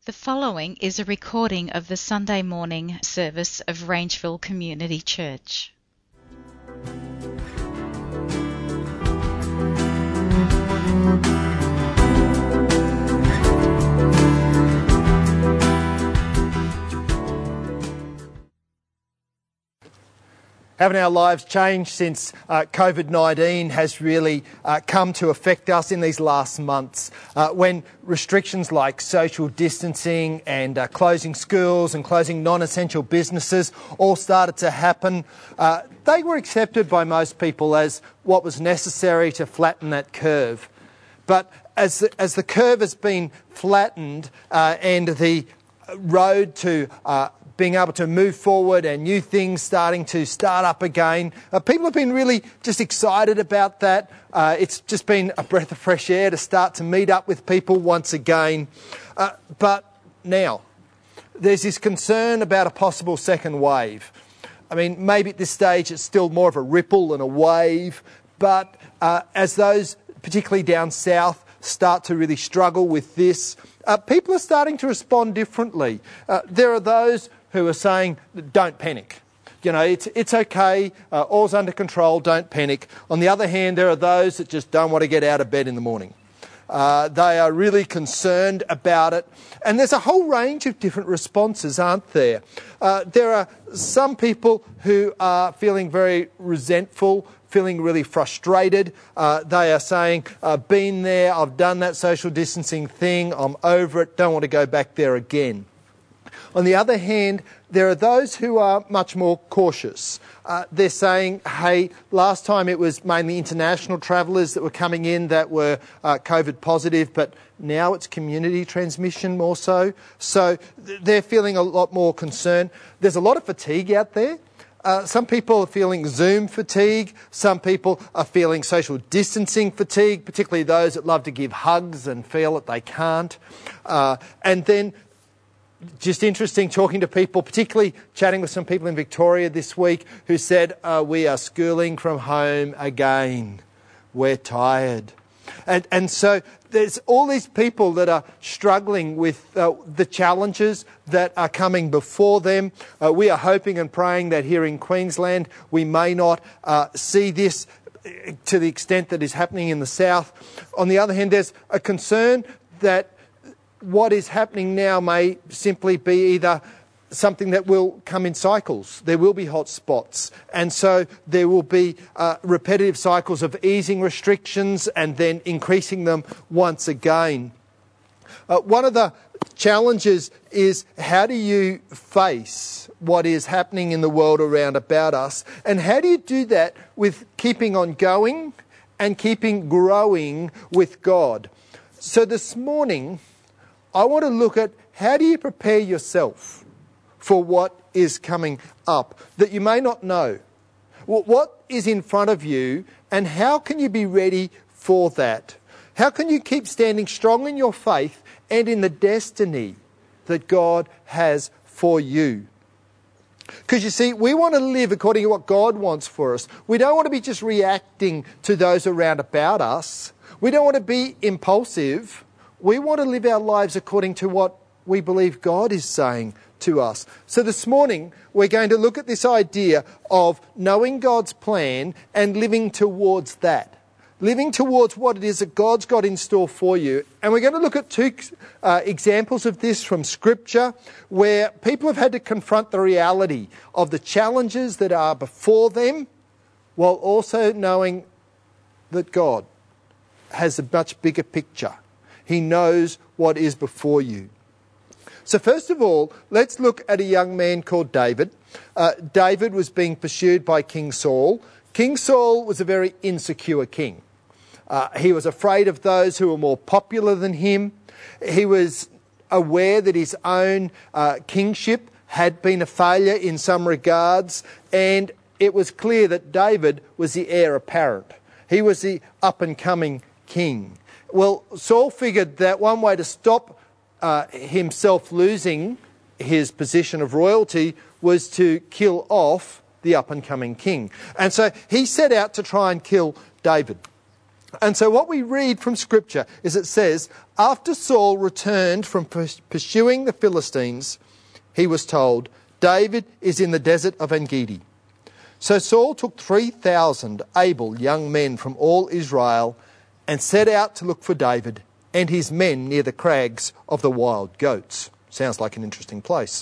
The following is a recording of the Sunday morning service of Rangeville Community Church. Haven't our lives changed since COVID-19 has really come to affect us in these last months? When restrictions like social distancing and closing schools and closing non-essential businesses all started to happen, they were accepted by most people as what was necessary to flatten that curve. But as the curve has been flattened and the road to being able to move forward and new things starting to start up again, people have been really just excited about that. It's just been a breath of fresh air to start to meet up with people once again. But now, there's this concern about a possible second wave. I mean, maybe at this stage it's still more of a ripple than a wave, but as those, particularly down south, start to really struggle with this, people are starting to respond differently. There are those who are saying, don't panic. You know, it's okay, all's under control, don't panic. On the other hand, there are those that just don't want to get out of bed in the morning. They are really concerned about it. And there's a whole range of different responses, aren't there? There are some people who are feeling very resentful, feeling really frustrated. They are saying, been there, I've done that social distancing thing, I'm over it, don't want to go back there again. On the other hand, there are those who are much more cautious. They're saying, hey, last time it was mainly international travellers that were coming in that were COVID positive, but now it's community transmission more so. So they're feeling a lot more concerned. There's a lot of fatigue out there. Some people are feeling Zoom fatigue. Some people are feeling social distancing fatigue, particularly those that love to give hugs and feel that they can't. And then just interesting talking to people, particularly chatting with some people in Victoria this week who said, we are schooling from home again. We're tired. And so there's all these people that are struggling with the challenges that are coming before them. We are hoping and praying that here in Queensland we may not see this to the extent that is happening in the south. On the other hand, there's a concern that what is happening now may simply be either something that will come in cycles. There will be hot spots. And so there will be repetitive cycles of easing restrictions and then increasing them once again. One of the challenges is, how do you face what is happening in the world around about us? And how do you do that with keeping on going and keeping growing with God? So this morning, I want to look at how do you prepare yourself for what is coming up that you may not know. What is in front of you and how can you be ready for that? How can you keep standing strong in your faith and in the destiny that God has for you? Because you see, we want to live according to what God wants for us. We don't want to be just reacting to those around about us. We don't want to be impulsive. We want to live our lives according to what we believe God is saying to us. So this morning, we're going to look at this idea of knowing God's plan and living towards that. Living towards what it is that God's got in store for you. And we're going to look at two examples of this from Scripture where people have had to confront the reality of the challenges that are before them while also knowing that God has a much bigger picture. He knows what is before you. So first of all, let's look at a young man called David. David was being pursued by King Saul. King Saul was a very insecure king. He was afraid of those who were more popular than him. He was aware that his own kingship had been a failure in some regards, and it was clear that David was the heir apparent. He was the up-and-coming king. Well, Saul figured that one way to stop himself losing his position of royalty was to kill off the up-and-coming king. And so he set out to try and kill David. And so what we read from Scripture is it says, after Saul returned from pursuing the Philistines, he was told, David is in the desert of En-Gedi. So Saul took 3,000 able young men from all Israel and set out to look for David and his men near the crags of the wild goats. Sounds like an interesting place.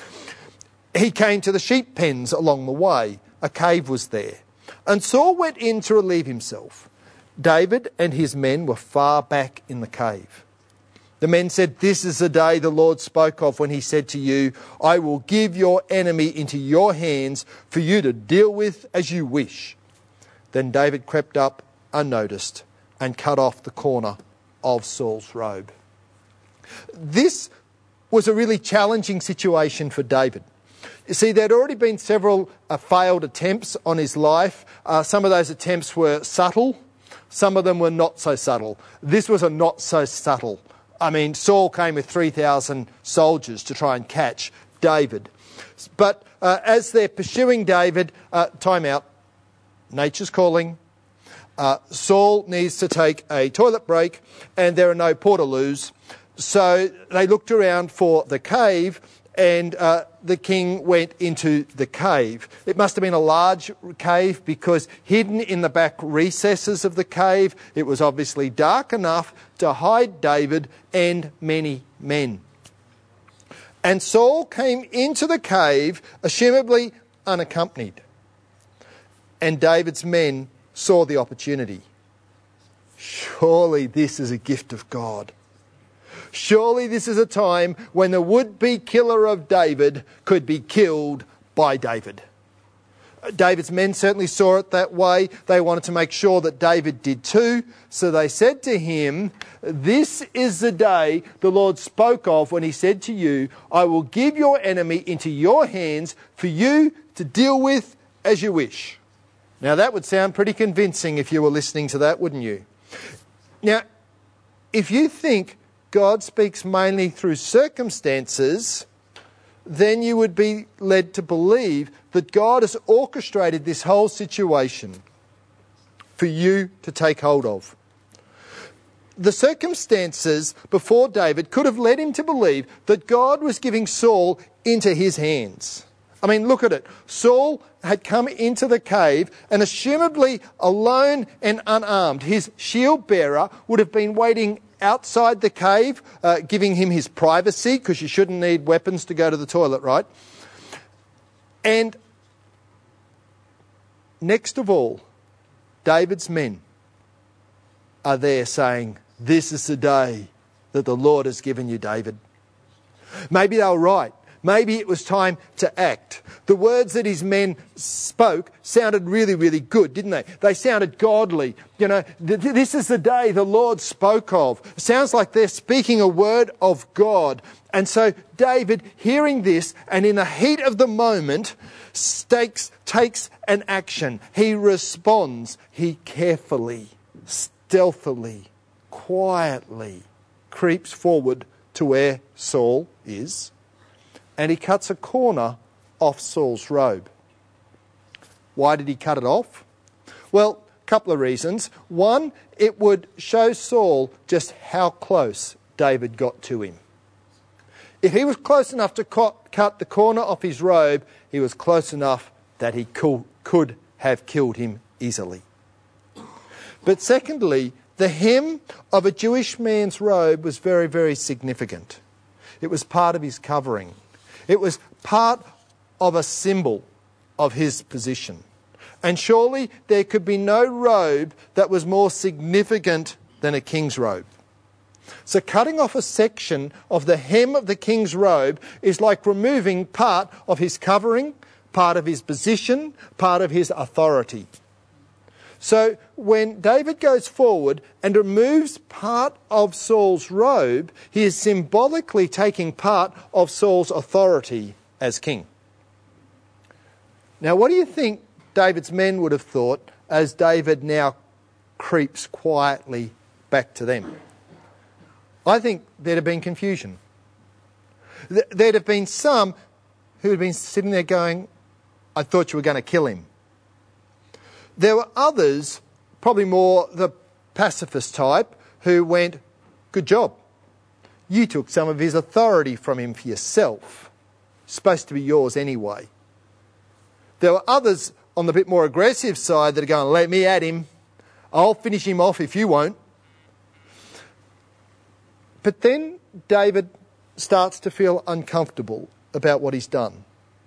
He came to the sheep pens along the way. A cave was there. And Saul went in to relieve himself. David and his men were far back in the cave. The men said, this is the day the Lord spoke of when he said to you, I will give your enemy into your hands for you to deal with as you wish. Then David crept up unnoticed and cut off the corner of Saul's robe. This was a really challenging situation for David. You see, there'd already been several failed attempts on his life. Some of those attempts were subtle. Some of them were not so subtle. This was a not so subtle. I mean, Saul came with 3,000 soldiers to try and catch David. But as they're pursuing David, time out. Nature's calling. Saul needs to take a toilet break and there are no portaloos. So they looked around for the cave and the king went into the cave. It must have been a large cave because hidden in the back recesses of the cave, it was obviously dark enough to hide David and many men. And Saul came into the cave, assumably unaccompanied. And David's men saw the opportunity. Surely this is a gift of God. Surely this is a time when the would-be killer of David could be killed by David. David's men certainly saw it that way. They wanted to make sure that David did too. So they said to him, this is the day the Lord spoke of when he said to you, I will give your enemy into your hands for you to deal with as you wish. Now that would sound pretty convincing if you were listening to that, wouldn't you? Now, if you think God speaks mainly through circumstances, then you would be led to believe that God has orchestrated this whole situation for you to take hold of. The circumstances before David could have led him to believe that God was giving Saul into his hands. I mean, look at it. Saul had come into the cave and assumably alone and unarmed. His shield bearer would have been waiting outside the cave, giving him his privacy, because you shouldn't need weapons to go to the toilet, right? And next of all, David's men are there saying, this is the day that the Lord has given you, David. Maybe they were right. Maybe it was time to act. The words that his men spoke sounded really, really good, didn't they? They sounded godly. You know, this is the day the Lord spoke of. It sounds like they're speaking a word of God. And so David, hearing this and in the heat of the moment, takes an action. He responds. He carefully, stealthily, quietly creeps forward to where Saul is. And he cuts a corner off Saul's robe. Why did he cut it off? Well, a couple of reasons. One, it would show Saul just how close David got to him. If he was close enough to cut the corner off his robe, he was close enough that he could have killed him easily. But secondly, the hem of a Jewish man's robe was very, very significant. It was part of his covering. It was part of a symbol of his position. And surely there could be no robe that was more significant than a king's robe. So cutting off a section of the hem of the king's robe is like removing part of his covering, part of his position, part of his authority. So when David goes forward and removes part of Saul's robe, he is symbolically taking part of Saul's authority as king. Now, what do you think David's men would have thought as David now creeps quietly back to them? I think there'd have been confusion. There'd have been some who had been sitting there going, I thought you were going to kill him. There were others, probably more the pacifist type who went, "Good job. You took some of his authority from him for yourself. It's supposed to be yours anyway." There were others on the bit more aggressive side that are going, "Let me at him. I'll finish him off if you won't." But then David starts to feel uncomfortable about what he's done.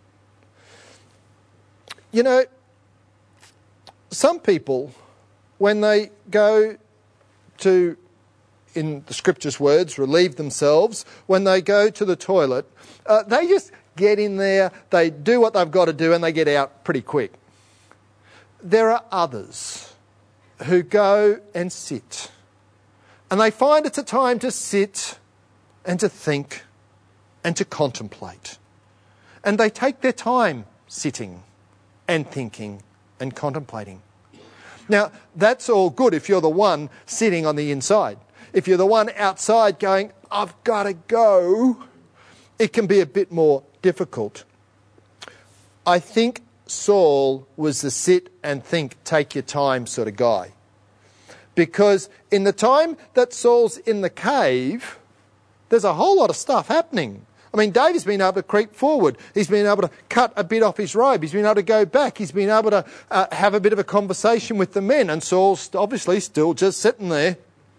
You know, some people, when they go to, in the scripture's words, relieve themselves, when they go to the toilet, they just get in there, they do what they've got to do, and they get out pretty quick. There are others who go and sit, and they find it's a time to sit and to think and to contemplate. And they take their time sitting and thinking and contemplating. Now, that's all good if you're the one sitting on the inside. If you're the one outside going, "I've got to go," it can be a bit more difficult. I think Saul was the sit and think, take your time sort of guy. Because in the time that Saul's in the cave, there's a whole lot of stuff happening. I mean, David's been able to creep forward. He's been able to cut a bit off his robe. He's been able to go back. He's been able to have a bit of a conversation with the men. And Saul's obviously still just sitting there.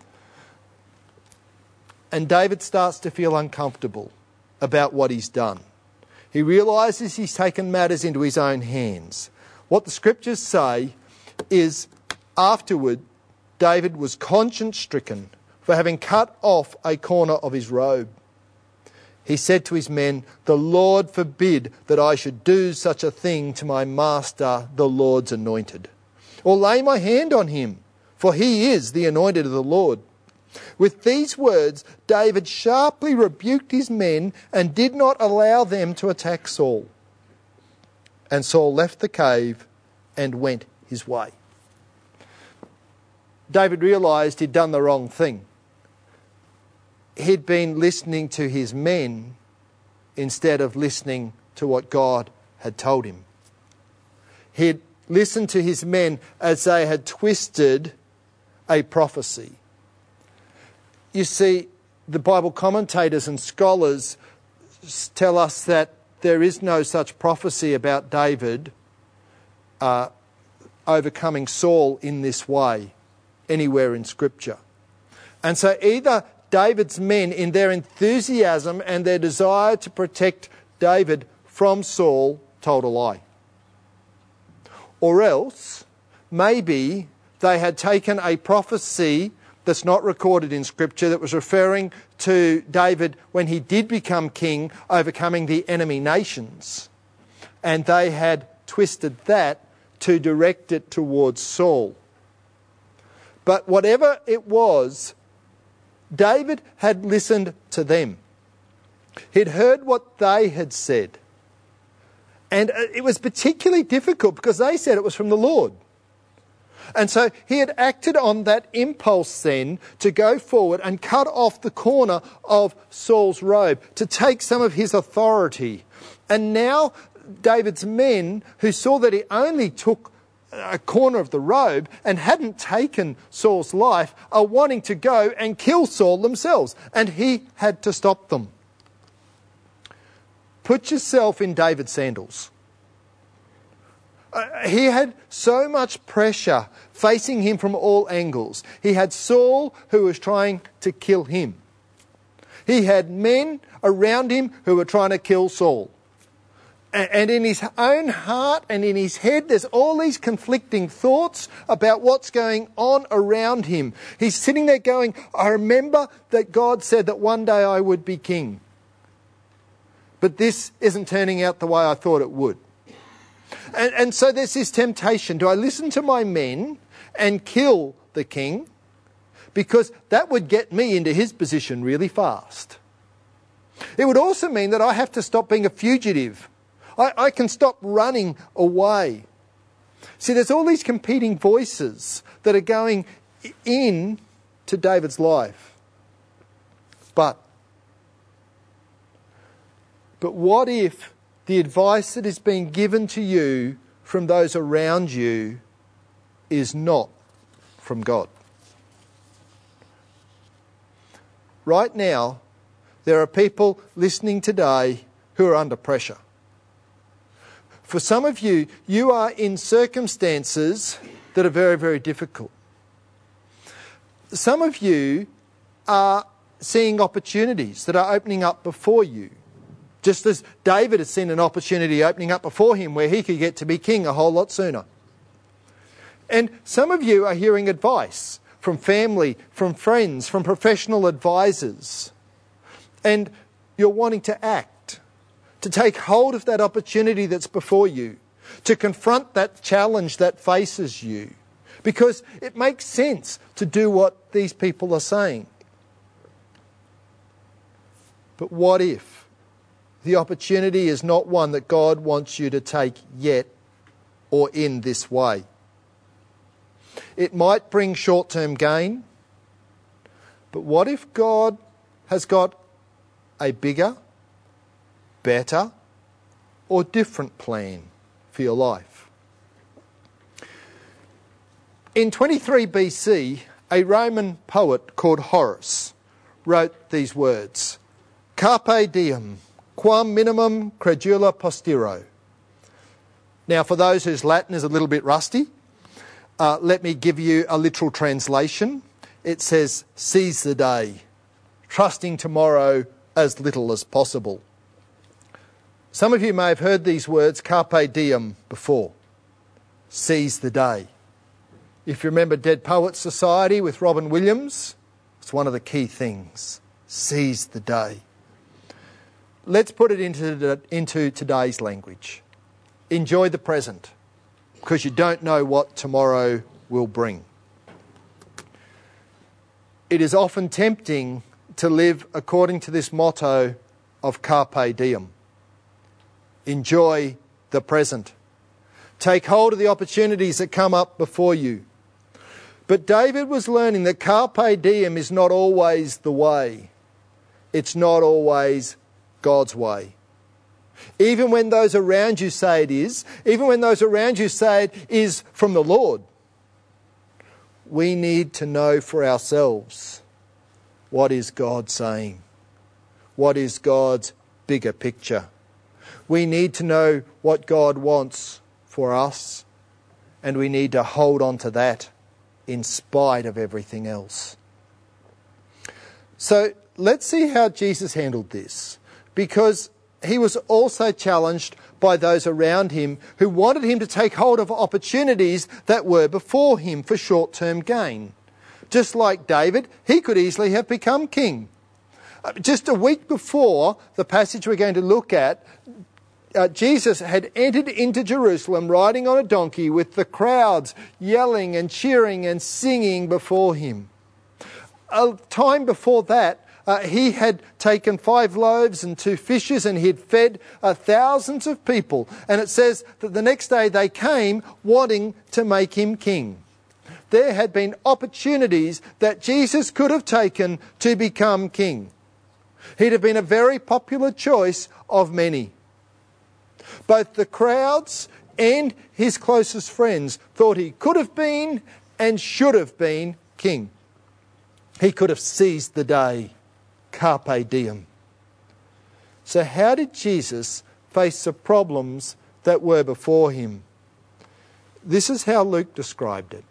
And David starts to feel uncomfortable about what he's done. He realises he's taken matters into his own hands. What the scriptures say is, afterward, David was conscience-stricken for having cut off a corner of his robe. He said to his men, "The Lord forbid that I should do such a thing to my master, the Lord's anointed, or lay my hand on him, for he is the anointed of the Lord." With these words, David sharply rebuked his men and did not allow them to attack Saul. And Saul left the cave and went his way. David realised he'd done the wrong thing. He'd been listening to his men instead of listening to what God had told him. He'd listened to his men as they had twisted a prophecy. You see, the Bible commentators and scholars tell us that there is no such prophecy about David overcoming Saul in this way anywhere in Scripture. And so either David's men, in their enthusiasm and their desire to protect David from Saul, told a lie. Or else, maybe they had taken a prophecy that's not recorded in Scripture that was referring to David when he did become king, overcoming the enemy nations. And they had twisted that to direct it towards Saul. But whatever it was, David had listened to them. He'd heard what they had said. And it was particularly difficult because they said it was from the Lord. And so he had acted on that impulse then to go forward and cut off the corner of Saul's robe, to take some of his authority. And now David's men, who saw that he only took a corner of the robe and hadn't taken Saul's life, are wanting to go and kill Saul themselves. And he had to stop them. Put yourself in David's sandals. He had so much pressure facing him from all angles. He had Saul who was trying to kill him. He had men around him who were trying to kill Saul. And in his own heart and in his head, there's all these conflicting thoughts about what's going on around him. He's sitting there going, I remember that God said that one day I would be king. But this isn't turning out the way I thought it would. And so there's this temptation. Do I listen to my men and kill the king? Because that would get me into his position really fast. It would also mean that I have to stop being a fugitive. I can stop running away. See, there's all these competing voices that are going in to David's life. But what if the advice that is being given to you from those around you is not from God? right now, there are people listening today who are under pressure. For some of you, you are in circumstances that are very, very difficult. Some of you are seeing opportunities that are opening up before you, just as David has seen an opportunity opening up before him where he could get to be king a whole lot sooner. And some of you are hearing advice from family, from friends, from professional advisors, and you're wanting to act, to take hold of that opportunity that's before you, to confront that challenge that faces you, because it makes sense to do what these people are saying. But what if the opportunity is not one that God wants you to take yet or in this way? It might bring short-term gain, but what if God has got a bigger, better, or different plan for your life? In 23 BC, a Roman poet called Horace wrote these words: "Carpe diem, quam minimum credula postiro." Now, for those whose Latin is a little bit rusty, let me give you a literal translation. It says, "Seize the day, trusting tomorrow as little as possible." Some of you may have heard these words, carpe diem, before. Seize the day. If you remember Dead Poets Society with Robin Williams, it's one of the key things. Seize the day. Let's put it into today's language. Enjoy the present, because you don't know what tomorrow will bring. It is often tempting to live according to this motto of carpe diem. Enjoy the present. Take hold of the opportunities that come up before you. But David was learning that carpe diem is not always the way. It's not always God's way. Even when those around you say it is, even when those around you say it is from the Lord, we need to know for ourselves, what is God saying? What is God's bigger picture? We need to know what God wants for us, and we need to hold on to that in spite of everything else. So let's see how Jesus handled this, because he was also challenged by those around him who wanted him to take hold of opportunities that were before him for short-term gain. Just like David, he could easily have become king. Just a week before the passage we're going to look at, Jesus had entered into Jerusalem riding on a donkey with the crowds yelling and cheering and singing before him. A time before that, he had taken 5 loaves and 2 fishes and he had fed thousands of people. And it says that the next day they came wanting to make him king. There had been opportunities that Jesus could have taken to become king. He'd have been a very popular choice of many. Both the crowds and his closest friends thought he could have been and should have been king. He could have seized the day. Carpe diem. So how did Jesus face the problems that were before him? This is how Luke described it.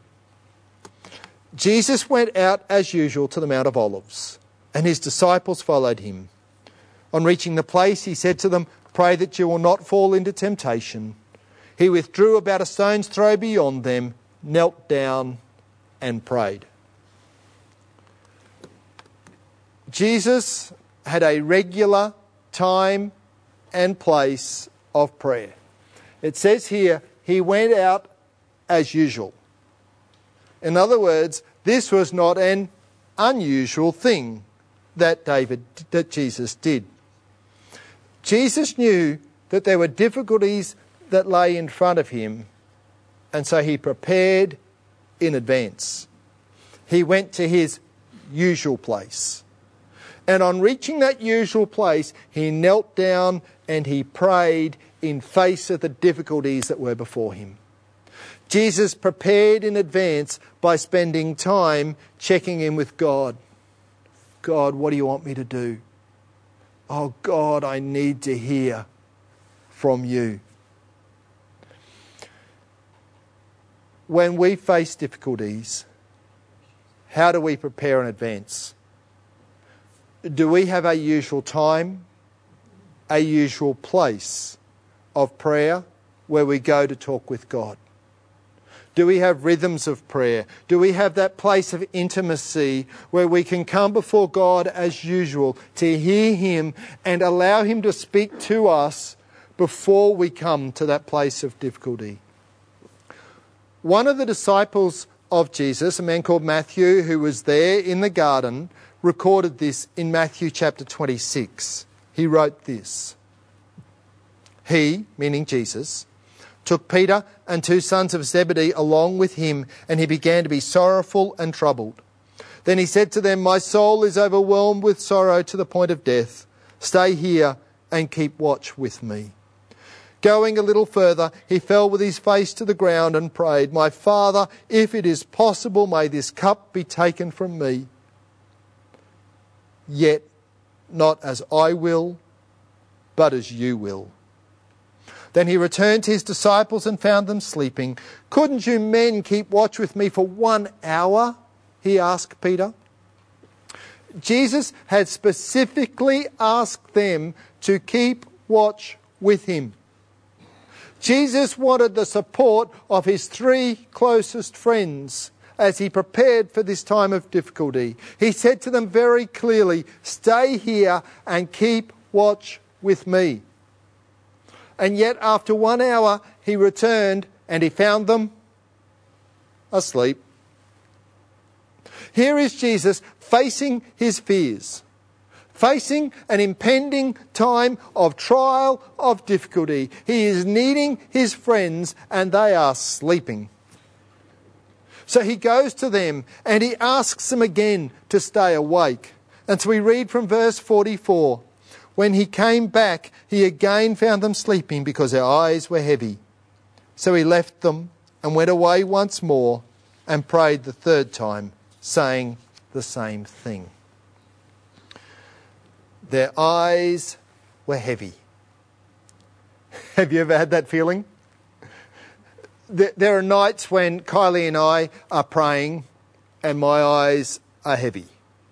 Jesus went out as usual to the Mount of Olives, and his disciples followed him. On reaching the place, he said to them, "Pray that you will not fall into temptation." He withdrew about a stone's throw beyond them, knelt down and prayed. Jesus had a regular time and place of prayer. It says here, he went out as usual. In other words, this was not an unusual thing that Jesus did. Jesus knew that there were difficulties that lay in front of him, and so he prepared in advance. He went to his usual place. And on reaching that usual place, he knelt down and he prayed in face of the difficulties that were before him. Jesus prepared in advance by spending time checking in with God. God, what do you want me to do? Oh God, I need to hear from you. When we face difficulties, how do we prepare in advance? Do we have a usual time, a usual place of prayer where we go to talk with God? Do we have rhythms of prayer? Do we have that place of intimacy where we can come before God as usual to hear Him and allow Him to speak to us before we come to that place of difficulty? One of the disciples of Jesus, a man called Matthew, who was there in the garden, recorded this in Matthew chapter 26. He wrote this. He, meaning Jesus, took Peter and 2 sons of Zebedee along with him, and he began to be sorrowful and troubled. Then he said to them, "My soul is overwhelmed with sorrow to the point of death. Stay here and keep watch with me." Going a little further, he fell with his face to the ground and prayed, "My Father, if it is possible, may this cup be taken from me. Yet not as I will, but as you will." Then he returned to his disciples and found them sleeping. "Couldn't you men keep watch with me for 1 hour?" he asked Peter. Jesus had specifically asked them to keep watch with him. Jesus wanted the support of his 3 closest friends as he prepared for this time of difficulty. He said to them very clearly, "Stay here and keep watch with me." And yet after 1 hour he returned and he found them asleep. Here is Jesus facing his fears, facing an impending time of trial, of difficulty. He is needing his friends and they are sleeping. So he goes to them and he asks them again to stay awake. And so we read from verse 44. When he came back, he again found them sleeping because their eyes were heavy. So he left them and went away once more and prayed the 3rd time, saying the same thing. Their eyes were heavy. Have you ever had that feeling? There are nights when Kylie and I are praying and my eyes are heavy.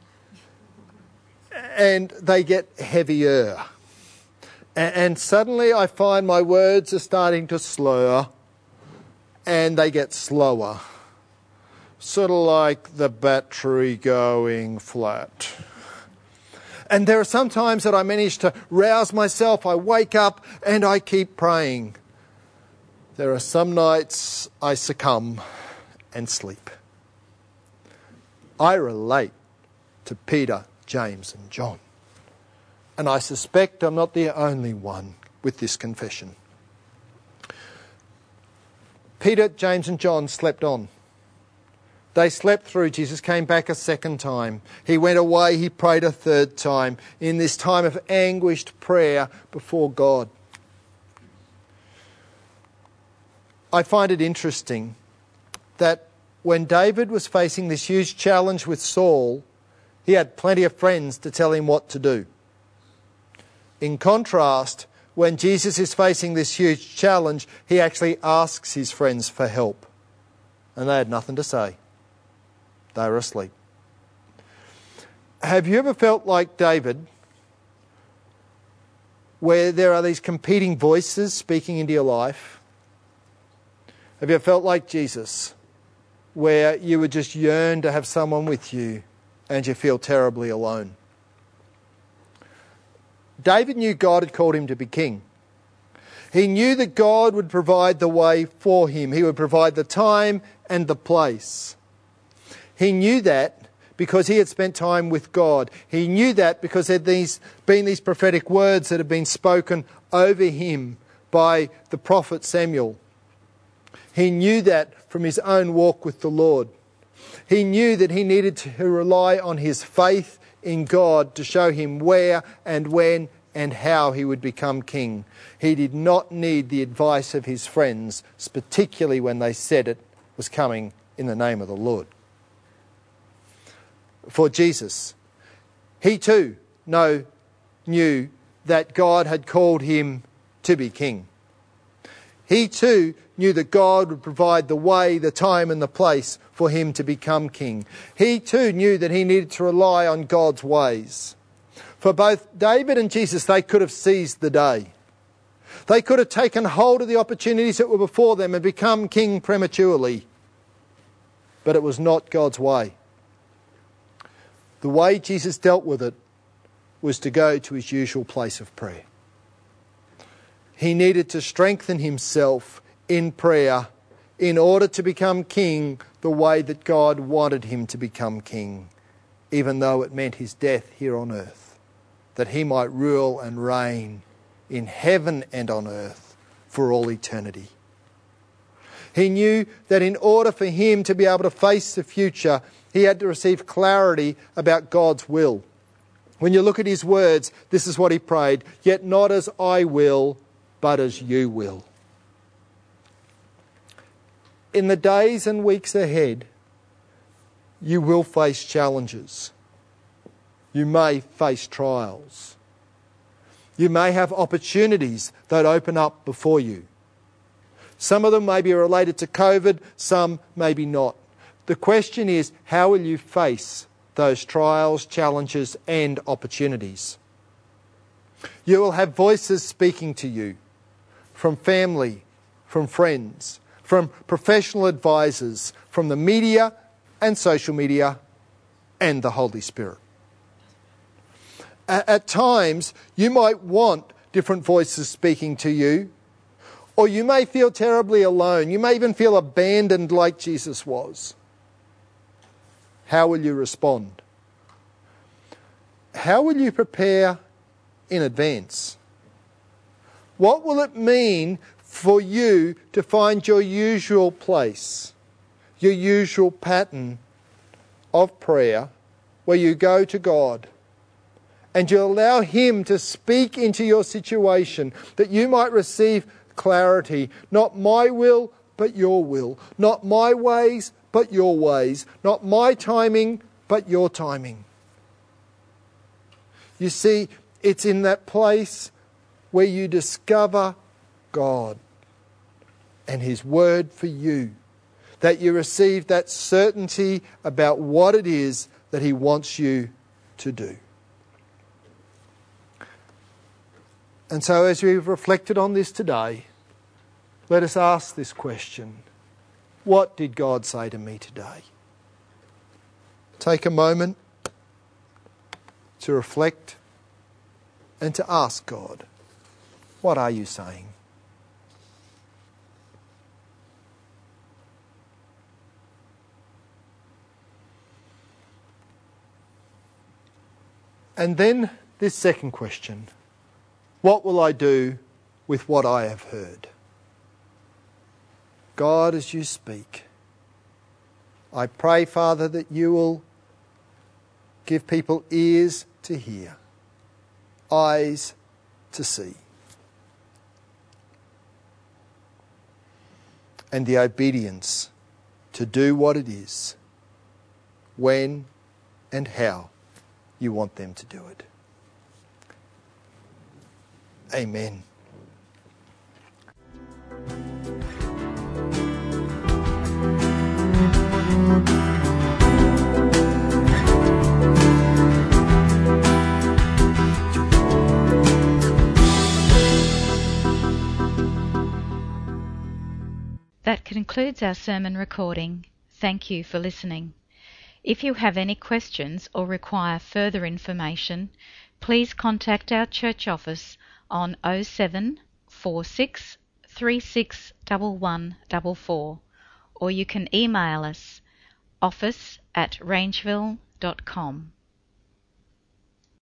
And they get heavier. And suddenly I find my words are starting to slur and they get slower. Sort of like the battery going flat. And there are some times that I manage to rouse myself. I wake up and I keep praying. There are some nights I succumb and sleep. I relate to Peter, James and John. And I suspect I'm not the only one with this confession. Peter, James and John slept on. They slept through. Jesus came back a 2nd time. He went away. He prayed a 3rd time in this time of anguished prayer before God. I find it interesting that when David was facing this huge challenge with Saul, he had plenty of friends to tell him what to do. In contrast, when Jesus is facing this huge challenge, he actually asks his friends for help. And they had nothing to say. They were asleep. Have you ever felt like David, where there are these competing voices speaking into your life? Have you ever felt like Jesus, where you would just yearn to have someone with you and you feel terribly alone? David knew God had called him to be king. He knew that God would provide the way for him. He would provide the time and the place. He knew that because he had spent time with God. He knew that because there had been these prophetic words that had been spoken over him by the prophet Samuel. He knew that from his own walk with the Lord. He knew that he needed to rely on his faith in God to show him where and when and how he would become king. He did not need the advice of his friends, particularly when they said it was coming in the name of the Lord. For Jesus, He too knew that God had called him to be king. He too knew that God would provide the way, the time and the place for him to become king. He too knew that he needed to rely on God's ways. For both David and Jesus, they could have seized the day. They could have taken hold of the opportunities that were before them and become king prematurely. But it was not God's way. The way Jesus dealt with it was to go to his usual place of prayer. He needed to strengthen himself in prayer in order to become king the way that God wanted him to become king, even though it meant his death here on earth, that he might rule and reign in heaven and on earth for all eternity. He knew that in order for him to be able to face the future, he had to receive clarity about God's will. When you look at his words, this is what he prayed, "Yet not as I will, but as you will." In the days and weeks ahead, you will face challenges. You may face trials. You may have opportunities that open up before you. Some of them may be related to COVID, some maybe not. The question is, how will you face those trials, challenges and opportunities? You will have voices speaking to you from family, from friends, from professional advisors, from the media and social media and the Holy Spirit. At times, you might want different voices speaking to you, or you may feel terribly alone. You may even feel abandoned like Jesus was. How will you respond? How will you prepare in advance? What will it mean for you to find your usual place, your usual pattern of prayer where you go to God and you allow him to speak into your situation that you might receive clarity? Not my will, but your will. Not my ways, but your ways. Not my timing, but your timing. You see, it's in that place where you discover God and his word for you that you receive that certainty about what it is that he wants you to do. And so as we've reflected on this today, let us ask this question: what did God say to me today? Take a moment to reflect and to ask God, what are you saying? And then this second question: what will I do with what I have heard? God, as you speak, I pray, Father, that you will give people ears to hear, eyes to see, and the obedience to do what it is, when and how you want them to do it. Amen. That concludes our sermon recording. Thank you for listening. If you have any questions or require further information, please contact our church office on 07 46 36 1144, or you can email us office@rangeville.com.